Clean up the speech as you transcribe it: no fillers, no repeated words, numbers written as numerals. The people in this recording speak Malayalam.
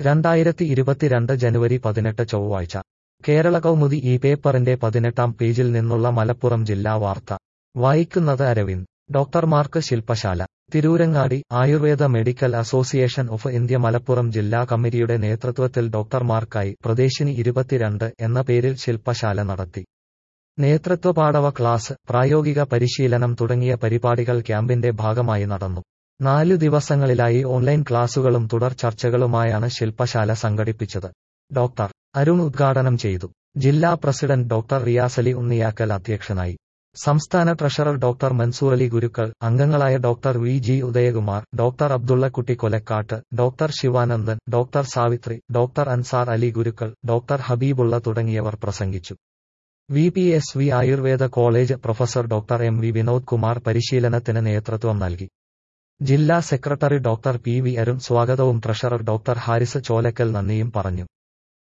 2022 ജനുവരി 18 ചൊവ്വാഴ്ച കേരള കൗമുദി ഈ പേപ്പറിന്റെ 18-ാം പേജിൽ നിന്നുള്ള മലപ്പുറം ജില്ലാ വാർത്ത വായിക്കുന്നത് അരവിന്ദ്. ഡോക്ടർമാർക്ക് ശില്പശാല. Tirurangadi. Ayurveda medical association of India Malappuram ജില്ലാ കമ്മിറ്റിയുടെ നേതൃത്വത്തിൽ ഡോക്ടർമാർക്കായി പ്രദേശിനി 22 എന്ന പേരിൽ ശില്പശാല നടത്തി. നേതൃത്വ പാടവ ക്ലാസ്, പ്രായോഗിക പരിശീലനം തുടങ്ങിയ പരിപാടികൾ ക്യാമ്പിന്റെ ഭാഗമായി നടന്നു. 4 ദിവസങ്ങളിലായി ഓൺലൈൻ ക്ലാസുകളും തുടർ ചർച്ചകളുമായാണ് ശില്പശാല സംഘടിപ്പിച്ചത്. ഡോക്ടർ അരുൺ ഉദ്ഘാടനം ചെയ്തു. ജില്ലാ പ്രസിഡന്റ് ഡോക്ടർ റിയാസലി ഉണ്ണിയാക്കൽ അധ്യക്ഷനായി. സംസ്ഥാന ട്രഷറർ ഡോക്ടർ മൻസൂറലി ഗുരുക്കൾ, അംഗങ്ങളായ doctor V G Udayakumar, doctor Abdullakutty Kolakkattu, doctor Sivanandan, doctor Savithri, doctor Ansar Ali Gurukkal, doctor Habeebulla തുടങ്ങിയവർ പ്രസംഗിച്ചു. VPSV Ayurveda college professor doctor MV Vinod Kumar പരിശീലനത്തിന് നേതൃത്വം നൽകി. ജില്ലാ സെക്രട്ടറി ഡോക്ടർ PV അരുൺ സ്വാഗതവും ട്രഷറർ ഡോക്ടർ ഹാരിസ് ചോലക്കൽ നന്ദിയും പറഞ്ഞു.